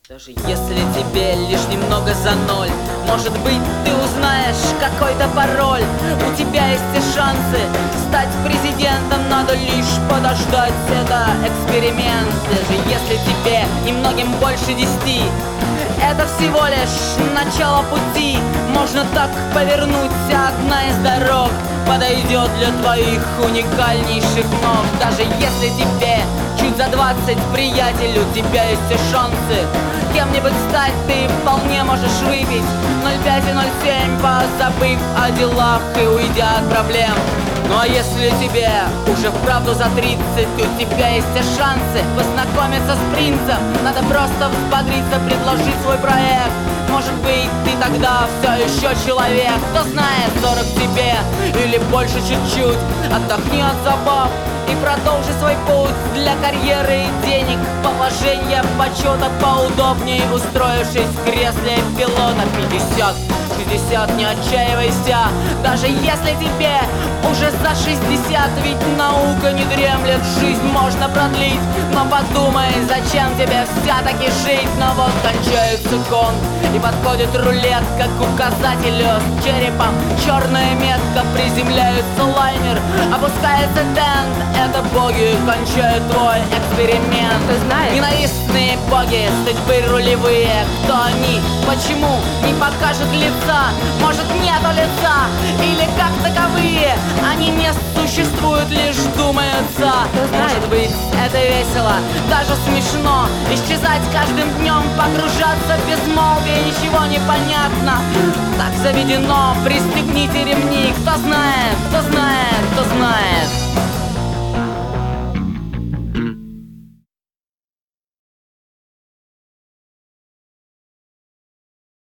Даже если тебе лишь немного за ноль, может быть, ты узнаешь какой-то пароль. У тебя есть все шансы стать президентом, надо лишь подождать, это эксперимент. Даже если тебе немногим больше 10, это всего лишь начало пути. Можно так повернуть, одна из дорог подойдет для твоих уникальнейших ног. Даже если тебе чуть за 20, приятель, у тебя есть все шансы кем-нибудь стать, ты вполне можешь выпить 0,5 и 0,7, позабыв о делах и уйдя от проблем. Ну а если тебе уже вправду за 30, у тебя есть все шансы познакомиться с принцем. Надо просто взбодриться, предложить свой проект. Может быть, ты тогда все еще человек. Кто знает, 40 тебе или больше чуть-чуть. Отдохни от забав и продолжи свой путь для карьеры и денег, положения, почета, поудобнее устроившись в кресле пилота. 50, 60, не отчаивайся, даже если тебе уже за 60, ведь наука не дремлет, жизнь можно продлить. Но подумай, зачем тебе все-таки жить? Но вот кончается гон и подходит рулетка к указателю с черепом. Черная метка, приземляется лайнер, опускается тент. Это боги кончают твой эксперимент. Ты знаешь? Ненавистные боги, судьбы рулевые. Кто они? Почему не покажут лица? Может, нету лица? Или как таковые они не существуют, лишь думаются? Может быть, это весело, даже смешно исчезать каждым днем, погружаться в безмолвие, ничего не понятно. Так заведено, пристегните ремни. Кто знает, кто знает, кто знает.